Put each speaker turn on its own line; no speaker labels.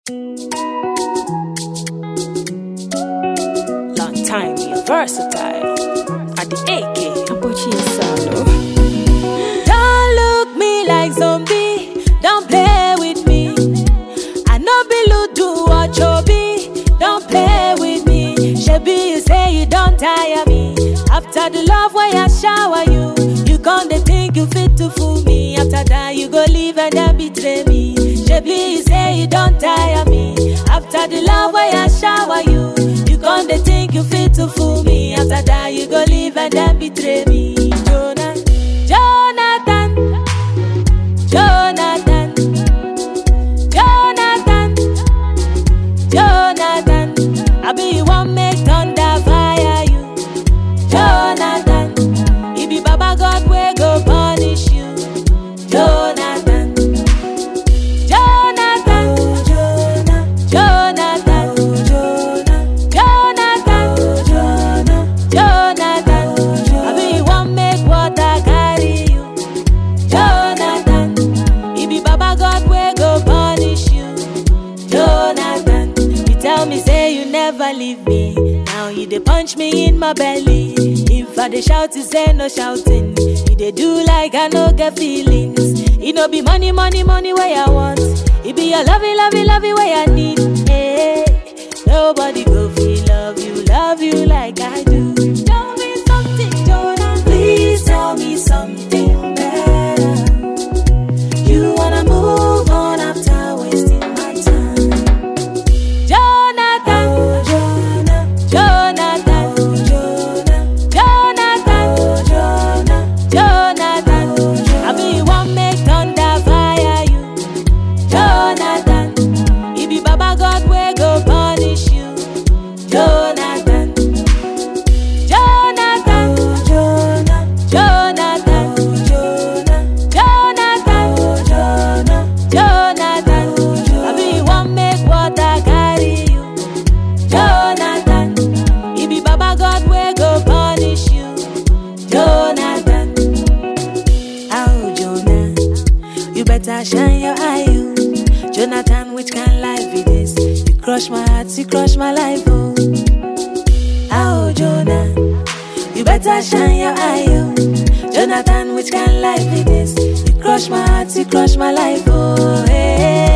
Long time, you're versatile. At the AK, don't look me like zombie. Don't play with me. I know Bilu do what Chobi. Don't play with me. Shebi, you say you don't tire me. After the love where I shower you, you can't think you fit to fool me. After that, you go leave and then betray me. Shebi, you say you don't tire me. After the love where I shower you, you can't think you fit to fool me. After that, you go leave and then betray me. Jonathan, Jonathan, Jonathan, Jonathan, I be one make thunder fire you. Jonathan, it be Baba God we go punish you. Jonathan, Jonathan, Jonathan, Jonathan, Jonathan, I be one make water carry you. Jonathan, it be Baba God we go punish you. Jonathan, you tell me say you never leave me. Now you dey punch me in my belly. If I dey shout, you say no shouting. You dey do like I no get feelings. It no be money, money, money where I want. It be your lovey, lovey, lovey where I need. Hey, nobody go feel love you like I do. Tell me something, Jonah. Please tell me something better. You wanna move on after wasting my time. Jonathan, Jonathan, Jonathan, Jonathan, I be one make thunder fire you. Jonathan, it be Baba God we go punish you. Jonathan, Jonathan, Jonathan, Jonathan, Jonathan, I be one make water carry you. Jonathan, it be Baba God we go punish you. Jonathan, oh Jonah, you better shine your eye you. Jonathan, which kind life it is? You crush my heart, you crush my life, oh. Oh Jonah, you better shine your eye you. Jonathan, which kind life it is? You crush my heart, you crush my life, oh. Hey.